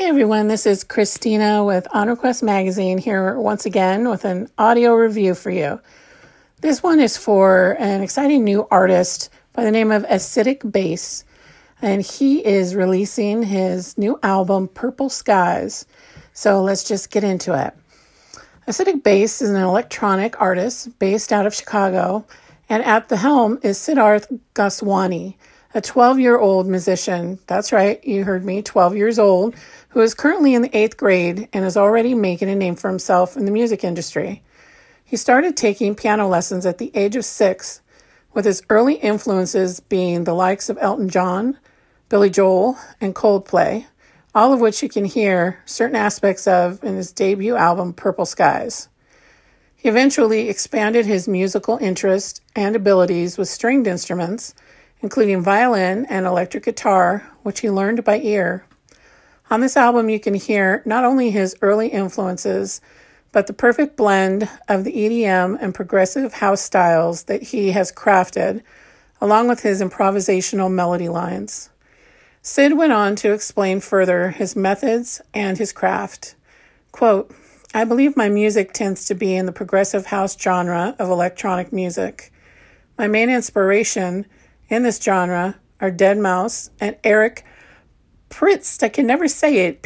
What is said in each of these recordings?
everyone, this is Christina with On Request Magazine here once again with an audio review for you. This one is for an exciting new artist by the name of Acidic Bass, and he is releasing his new album, Purple Skies. So let's just get into it. Acidic Bass is an electronic artist based out of Chicago, and at the helm is Siddharth Goswami, a 12-year-old musician. That's right, you heard me, 12 years old, who is currently in the 8th grade and is already making a name for himself in the music industry. He started taking piano lessons at the age of 6, with his early influences being the likes of Elton John, Billy Joel, and Coldplay, all of which you can hear certain aspects of in his debut album, Purple Skies. He eventually expanded his musical interest and abilities with stringed instruments, including violin and electric guitar, which he learned by ear. On this album, you can hear not only his early influences, but the perfect blend of the EDM and progressive house styles that he has crafted, along with his improvisational melody lines. Sid went on to explain further his methods and his craft. Quote, "I believe my music tends to be in the progressive house genre of electronic music. My main inspiration in this genre are Deadmau5 and Eric Prydz. I can never say it,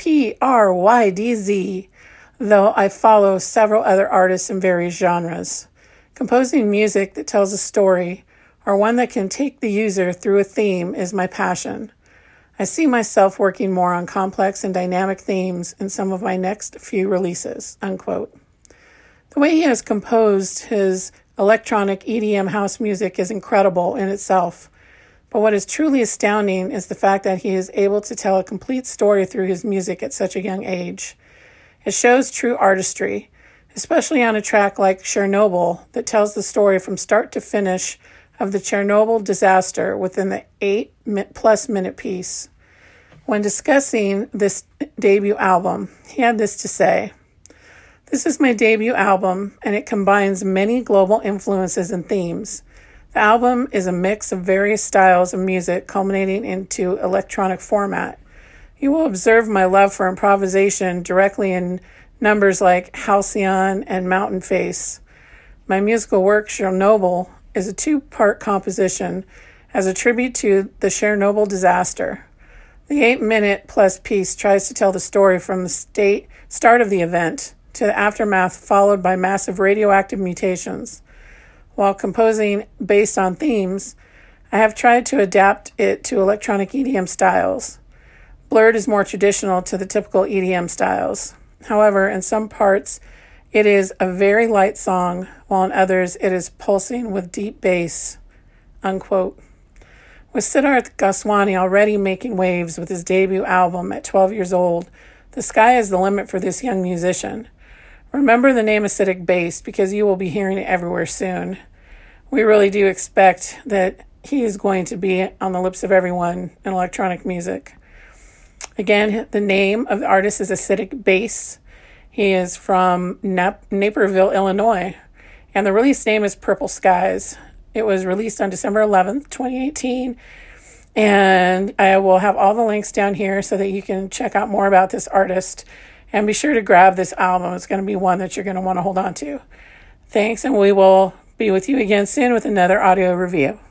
Prydz, though I follow several other artists in various genres. Composing music that tells a story, or one that can take the user through a theme, is my passion. I see myself working more on complex and dynamic themes in some of my next few releases," unquote. The way he has composed his electronic EDM house music is incredible in itself. But what is truly astounding is the fact that he is able to tell a complete story through his music at such a young age. It shows true artistry, especially on a track like Chernobyl that tells the story from start to finish of the Chernobyl disaster within the 8-plus minute piece. When discussing this debut album, he had this to say: "This is my debut album, and it combines many global influences and themes. The album is a mix of various styles of music culminating into electronic format. You will observe my love for improvisation directly in numbers like Halcyon and Mountain Face. My musical work, Chernobyl, is a 2-part composition as a tribute to the Chernobyl disaster. The 8-minute-plus piece tries to tell the story from the start of the event to the aftermath, followed by massive radioactive mutations. While composing based on themes, I have tried to adapt it to electronic EDM styles. Blurred is more traditional to the typical EDM styles. However, in some parts, it is a very light song, while in others, it is pulsing with deep bass," unquote. With Siddharth Goswami already making waves with his debut album at 12 years old, the sky is the limit for this young musician. Remember the name Acidic Bass because you will be hearing it everywhere soon. We really do expect that he is going to be on the lips of everyone in electronic music. Again, the name of the artist is Acidic Bass. He is from Naperville, Illinois, and the release name is Purple Skies. It was released on December 11th, 2018, and I will have all the links down here so that you can check out more about this artist, and be sure to grab this album. It's going to be one that you're going to want to hold on to. Thanks, and we will be with you again soon with another audio review.